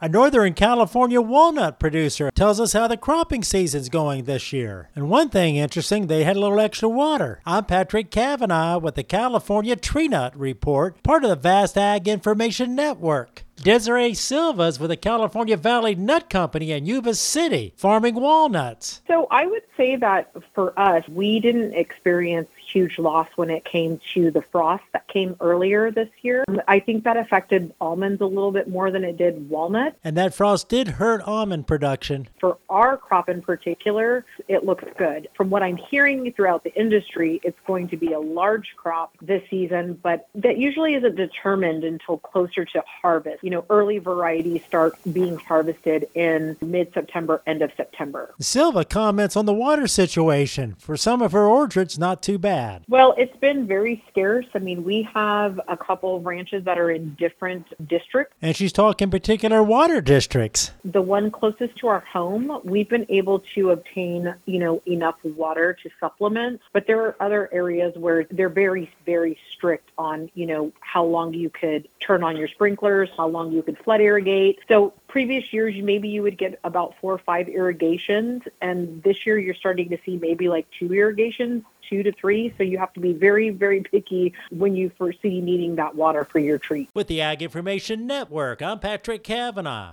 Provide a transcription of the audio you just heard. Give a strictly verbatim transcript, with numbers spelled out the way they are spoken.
A Northern California walnut producer tells us how the cropping season's going this year. And one thing interesting, they had a little extra water. I'm Patrick Cavanaugh with the California Tree Nut Report, part of the Vast Ag Information Network. Desiree Silva's with the California Valley Nut Company in Yuba City, farming walnuts. So I would say that for us, we didn't experience huge loss when it came to the frost that came earlier this year. I think that affected almonds a little bit more than it did walnuts. And that frost did hurt almond production. For our crop in particular, it looks good. From what I'm hearing throughout the industry, it's going to be a large crop this season, but that usually isn't determined until closer to harvest. You know, early varieties start being harvested in mid-September, end of September. Silva comments on the water situation. For some of her orchards, not too bad. Well, it's been very scarce. I mean, we have a couple of ranches that are in different districts. And she's talking particular water districts. The one closest to our home, we've been able to obtain, you know, enough water to supplement. But there are other areas where they're very, very strict on, you know, how long you could turn on your sprinklers, how long you could flood irrigate. So previous years, maybe you would get about four or five irrigations. And this year, you're starting to see maybe like two irrigations, two to three. So you have to be very, very picky when you foresee needing that water for your tree. With the Ag Information Network, I'm Patrick Cavanaugh.